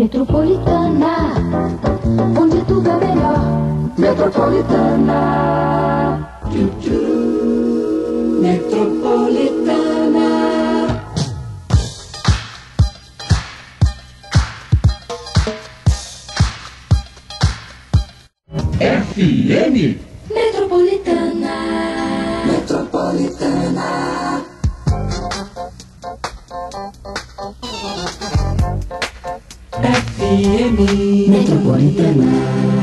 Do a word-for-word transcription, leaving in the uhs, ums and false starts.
Metropolitana, onde tudo é melhor. Metropolitana, tchu, tchu. Metropolitana. F M Metropolitana. Metropolitana. F M Metropolitana.